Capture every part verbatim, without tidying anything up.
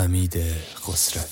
حمید خسروی.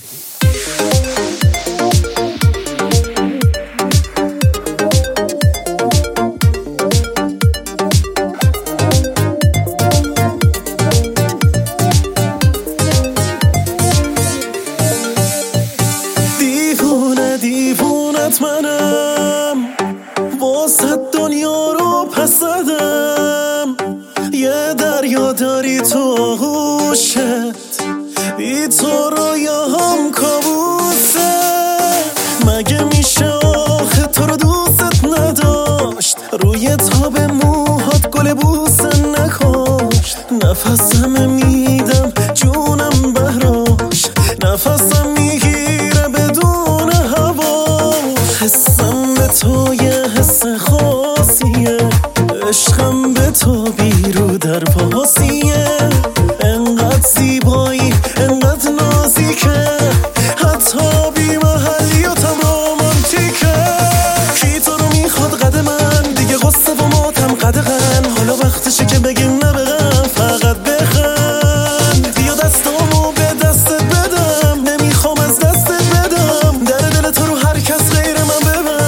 دیوونه دیوونت منم، واسه دنیا رو پس زدم. یه دریا داری تو آغوشت، بی تو رویاهام کابوسه. مگه میشه آخه تو رو دوست نداشت، روی تاب موهات گل بوسه نکاشت. نفسم میدم جونم بهراش، نفسم میگیره بدون هوا. حسم به تو یه حس خاصیه، عشقم به تو بیرو در پاسیه. انقدر زیبایی انقدر نازیکه، حتی بی محلیاتم رومانتیکه. کی تو رو میخواد قد من، دیگه غصه و ماتم قدغن. حالا وقتشه که بگیم نبغم، فقط بخند. بیا دستامو به دستت بدم، نمیخوام از دستت بدم. در دل تو رو هر کس غیر من ببند.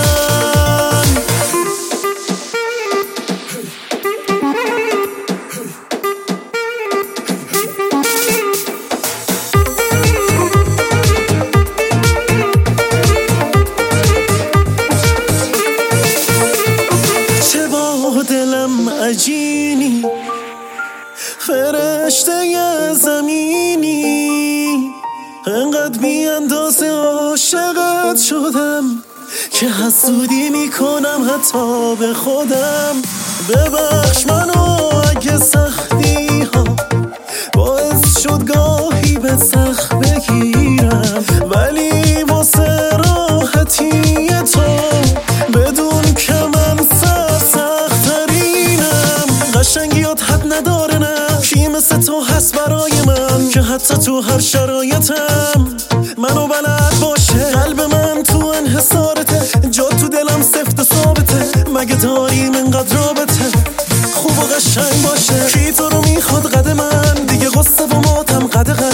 چه با دلم عجینی، فرشته ی زمینی. انقدر بی اندازه عاشقت شدم که حسودی میکنم حتی به خودم. ببخش منو اگه سختی ها باعث شد گاهی به سخت بگیرم، ولی واسه راحتی تو بدون که من سر سخت ترینم. قشنگیات حد نداره نه، کی مثل تو هست برای من که حتی تو هر شرایطم منو بلد باشه. قلب من تو انحصارته، جا تو دلم سفت و ثابته. مگه داریم انقدر رابطه خوب و قشنگ باشه. کی تو رو میخواد قد من، دیگه غصه و ماتم قدغن.